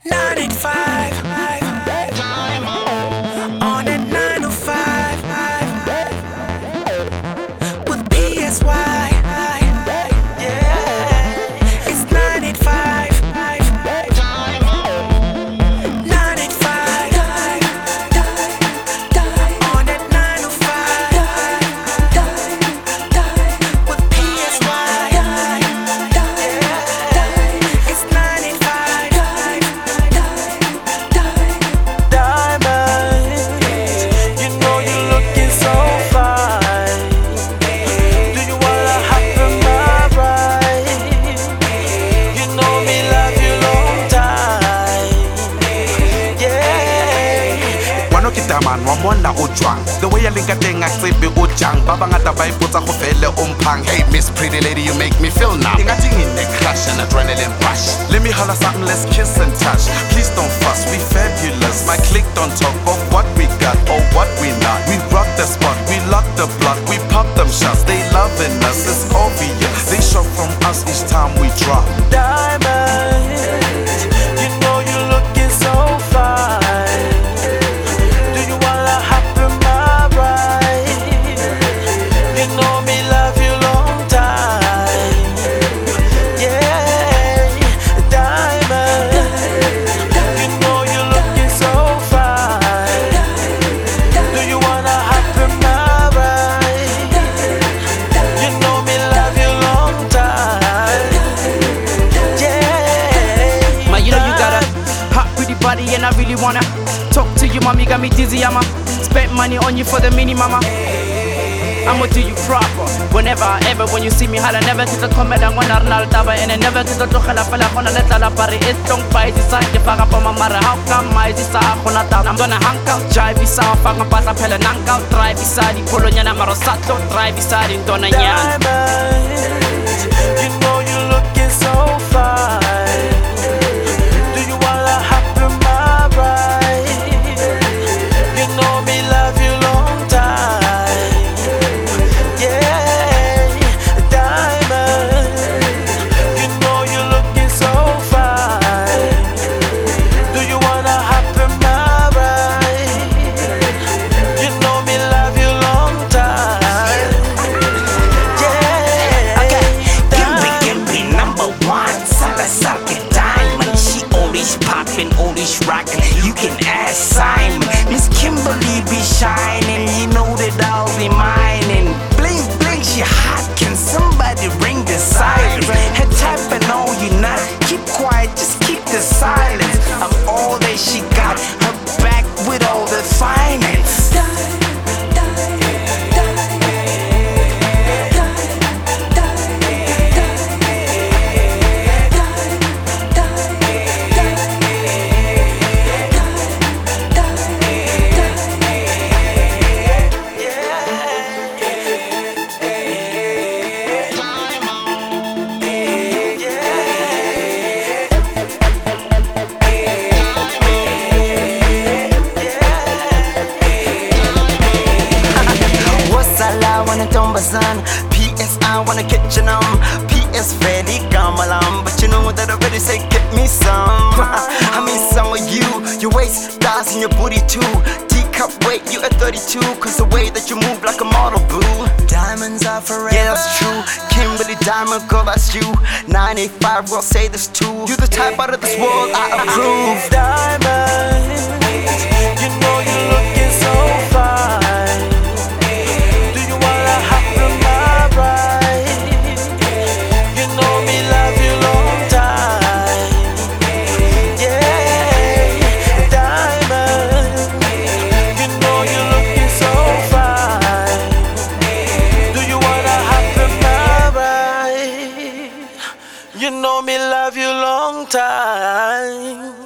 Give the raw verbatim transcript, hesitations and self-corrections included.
nine eight five on at nine oh five with P S Y. Yeah, it's nine eight five nine eight five on at nine oh five with P S Y. Yeah, it's nine eight five Diamond, you know you're looking so fine. Do you wanna hop in my ride? You know me love you long time. Yeah. Wano kitaman wamona ujwang. The way you link a thing I sleep be ujang. Baba ngata vibe puta ko fele umpang. Hey Miss Pretty Lady, you make me feel numb. Tinga ting in the crush and adrenaline rush. Let me holla something, let's kiss and touch. Please don't fuss, we fabulous. My clique don't talk of what we got or what we not. We rock the spot, we lock the block, we pop them shots. They loving us, it's obvious. They show from us each time we drop. Diamond, you know you're looking so fine. Do you wanna hop in my ride? You know me love you long time. Yeah, Diamond, you know you're looking so fine. Do you wanna hop in my ride? You know me love you long time. Yeah. Man, you know you got a hot pretty body and I really wanna talk to you, mommy, got me dizzy, I'ma spend money on you for the mini mama. I'ma do you proper, whenever, ever, when you see me holla, never get a comment, I'm gonna run out and I never get a talk, and I feel like on a little party, it's don't buy this side, if I got my mother, how come I this I'm gonna hang out, drive this out, fuck my pass, I'm hang out, drive beside the Polonia, Marosato, drive beside in Donna Yan. Diamond, you know you're looking so fine. Do you wanna hop in my ride? You know me love you long time. Yeah, Diamond, you know you're looking so fine. Do you wanna hop in my ride? You know me love you long time. Yeah. Okay, Gimby Gimby number one. Sala Sala Diamond. She always poppin', always rockin'. You can ask Simon. Miss Kimberly be shining. You know that I'll be mining. Bling bling, she hot. Can somebody ring the siren? Her tapping on you not. Keep quiet, just keep the silence. I'm all that she got. Her back with all the finance. Sala wanna tombazan, P S I wanna catch an um, P S ready gamalam, but you know that I already say get me some. I mean some of you, your waist, thighs and your booty too. Teacup weight, you at thirty-two, cause the way that you move like a model boo. Diamonds are forever. Yeah, that's true. Kimberly Diamond, girl, that's you. nine eight five, will say this too. You the type out of this world I approve. Diamond, you know you're looking so fine. You know me love you long time.